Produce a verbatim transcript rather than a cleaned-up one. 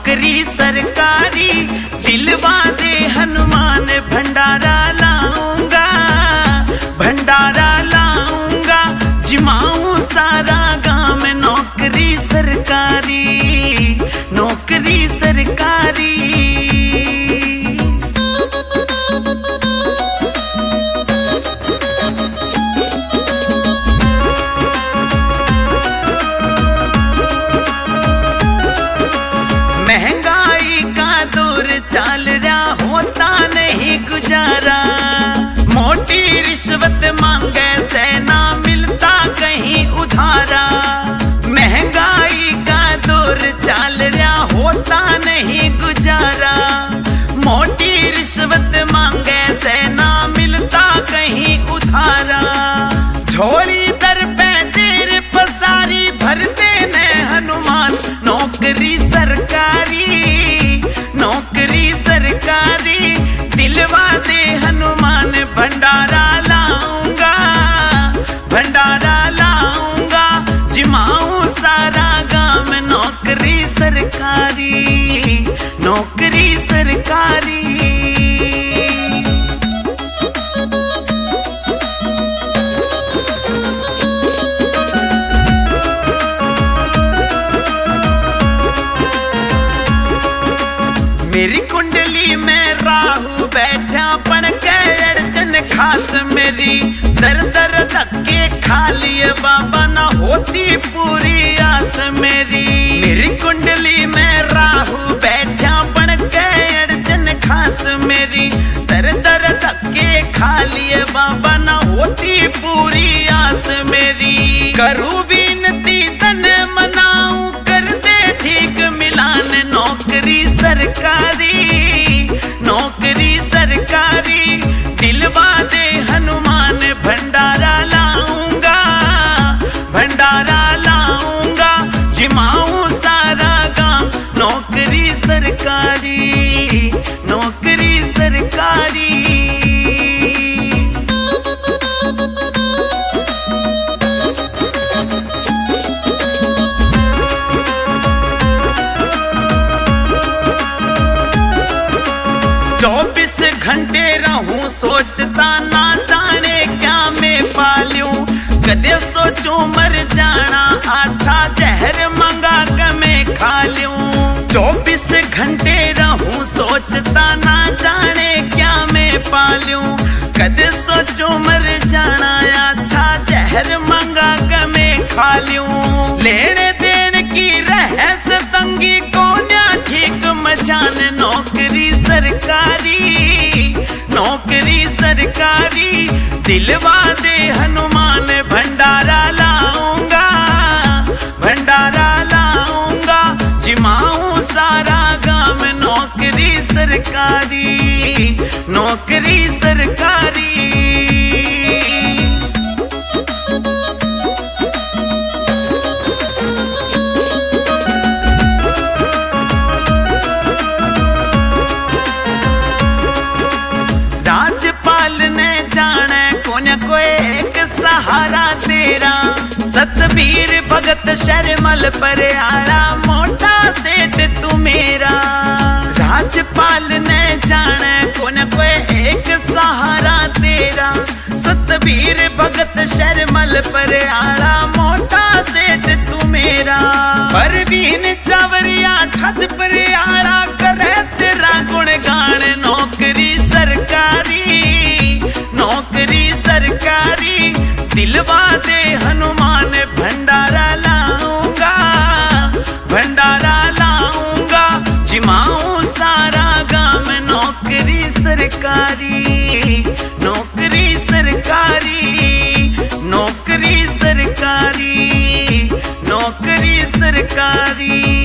नौकरी सरकारी दिलवा दे हनुमान भंडारा लाऊंगा, भंडारा लाऊंगा जिमाऊं सारा गांव में नौकरी सरकारी, नौकरी सरकारी। महंगाई का दौर चल रहा होता नहीं गुजारा, मोटी रिश्वत मांगे से ना मिलता कहीं उधारा। महंगाई का दौर चल रहा होता नहीं गुजारा, मोटी रिश्वत मांगे से ना मिलता कहीं उधारा। झोली दर पे तेरे पसारी भरते ने हनुमान नौकरी सरकारी, नौकरी सरकारी दिलवा दे हनुमान भंडारा लाऊंगा, भंडारा लाऊंगा जिमाऊं सारा गांव में नौकरी सरकारी, नौकरी सरकारी। मेरी कुंडली में राहु बैठा पड़ के अड़चन खास मेरी, दर दर धक्के खा लिए बाबा ना होती पूरी आस मेरी। मेरी कुंडली में राहु बैठा पड़ के अड़चन खास मेरी, दर दर धक्के खा लिए बाबा ना होती पूरी आस मेरी। करूँ विनती तन मनाऊं कर दे ठीक मिलान नौकरी सरकारी, नौकरी सरकारी दिलवा दे हनुमान भंडारा लाऊंगा, भंडारा लाऊंगा जिमाऊं सारा गांव नौकरी सरकारी, नौकरी सरकारी। चौबीस घंटे रहूं सोचता ना जाने क्या मैं पालूं, कदे सोचूं मर जाना अच्छा जहर मंगा के मैं खा लूं। चौबीस घंटे रहूं सोचता ना जाने क्या मैं पालूं, कदे सोचूं मर जाना अच्छा जहर मंगा के मैं खा लूं। लेने देने की रहस तंगी को ना ठीक मचान नौकरी सरकारी, नौकरी सरकारी दिलवा दे हनुमान भंडारा लाऊंगा, भंडारा लाऊंगा जिमाऊं सारा गांव नौकरी सरकारी, नौकरी सरकारी। राजपाल ने जाने कौन को एक सहारा तेरा, सतबीर भगत शर्मल पर आड़ा मोटा सेठ तू मेरा। राजपाल ने जाने कौन को एक सहारा तेरा, सतबीर भगत शर्मल पर आड़ा मोटा सेठ तू मेरा। परवीन चावरिया छज पर आड़ा करे तेरा गुणगान नौकरी सरकारी, नौकरी सरकारी दिलवा दे हनुमान भंडारा लाऊंगा, भंडारा लाऊंगा जिमाऊं सारा गांव नौकरी सरकारी, नौकरी सरकारी, नौकरी सरकारी, नौकरी सरकारी।